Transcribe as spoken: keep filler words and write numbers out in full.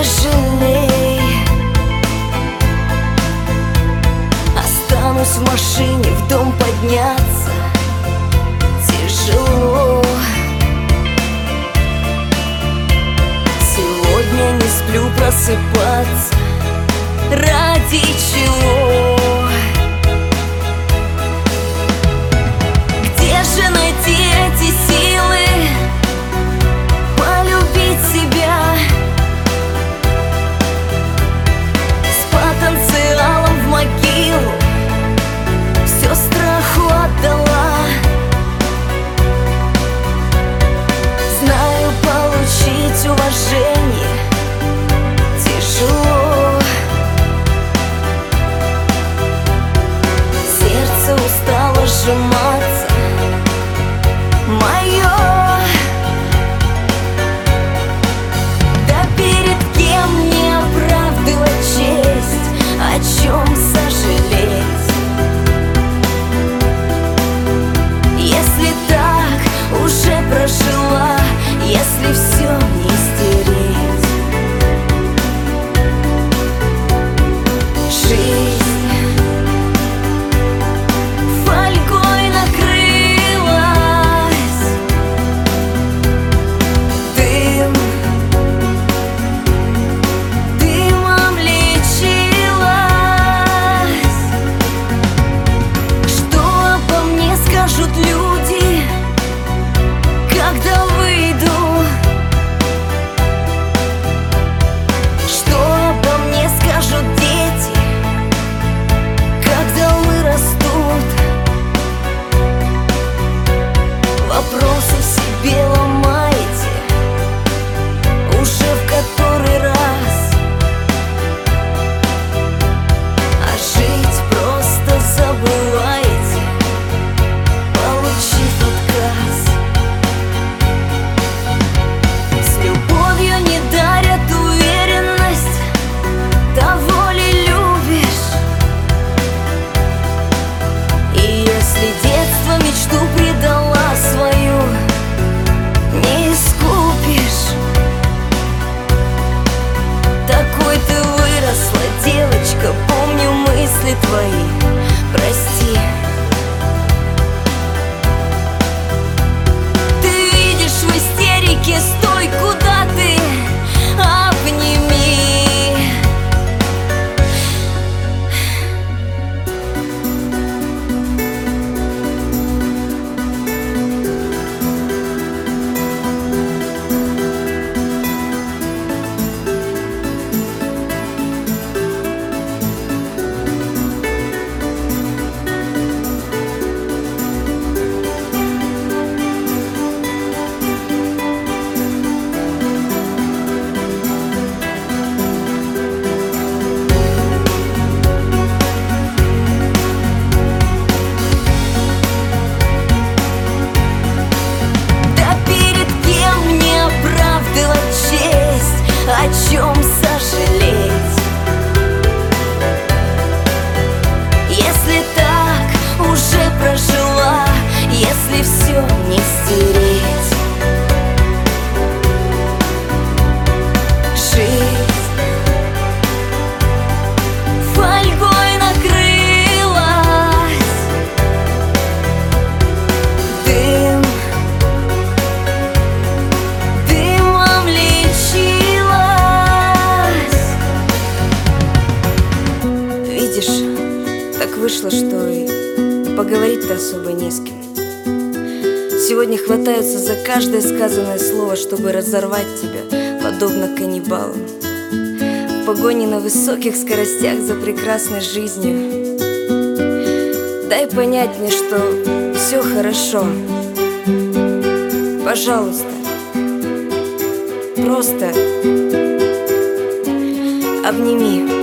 сожалей. Останусь в машине, в дом подняться тяжело. Сегодня не сплю, просыпаться ради чего? Где же найти эти силы полюбить себя с потенциалом в могилу? Все страху отдала. Знаю, получить уважение тяжело. Сердце устало сжиматься мое. Да перед кем мне оправдывать честь, о чем сожалеть? Если так уже прожила, если все не стереть. Жизнь фольгой накрылась, дым дымом лечилась. Что обо мне скажут люди, когда выйду? Что обо мне скажут дети, когда вырастут? Вопросы в себе ломаете уже в который раз, а жить просто забываете, получив отказ. С любовью не дарят уверенность, того ли любишь? И если детство мечту предала свою, не искупишь. Такой ты выросла, девочка, помню мысли твои, прости. Ты видишь в истерике, стой, куда ты, обними. Да перед кем мне оправдывать честь, о чем сожалеть? Если так уже прожила, если все не стереть. Жизнь фольгой накрылась, дым дымом лечилась. Видишь, так вышло, что и поговорить-то особо не с кем. Сегодня хватаются за каждое сказанное слово, чтобы разорвать тебя, подобно каннибалам. В погоне на высоких скоростях за прекрасной жизнью. Дай понять мне, что все хорошо. Пожалуйста, просто обними.